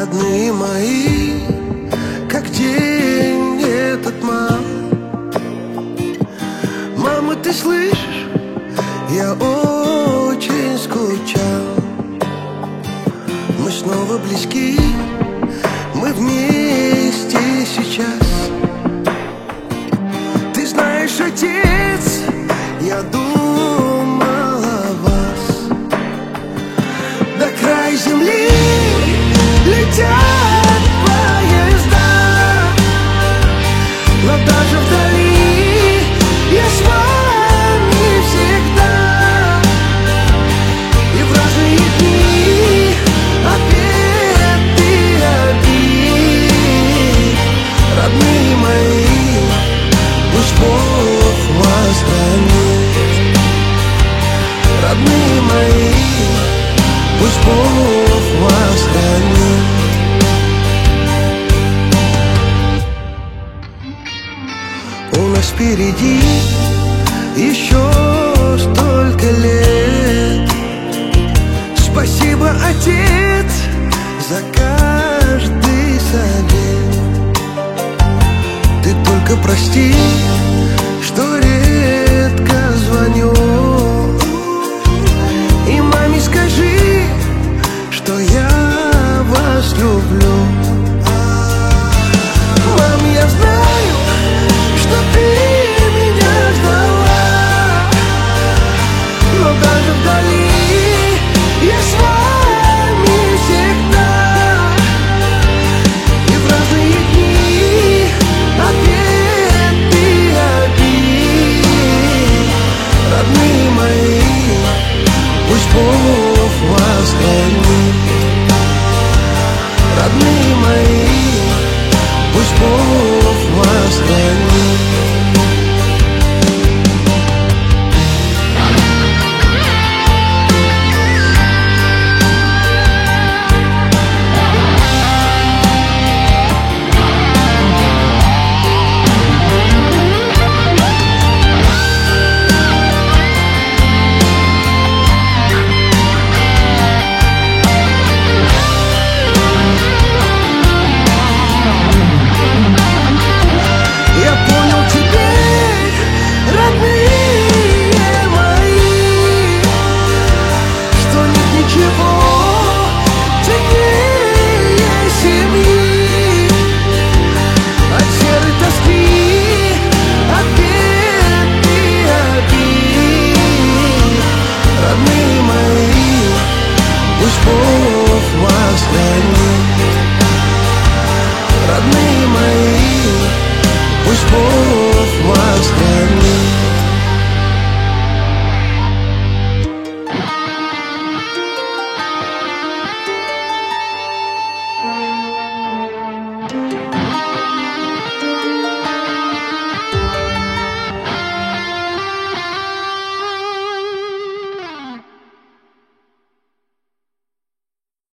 Родные мои, как день этот мал. Мама, ты слышишь? Я очень скучал. Мы снова близки, мы вместе сейчас. Ты знаешь, отец, я думал о вас. До края земли летят поезда, но даже вдали я с вами всегда. И в разные дни обед и обид. Родные мои, пусть Бог вас хранит. Родные мои, пусть Бог вас хранит. У нас впереди еще столько лет. Спасибо, отец, за каждый совет. Ты только прости, что редко звоню. И маме скажи, что я вас люблю. Мам, я знаю, что ты меня ждала, но даже вдали я с вами всегда. И в разные дни обед и обид. Родные мои, пусть Бог вас хранит. Родные мои, пусть Бог вас хранит.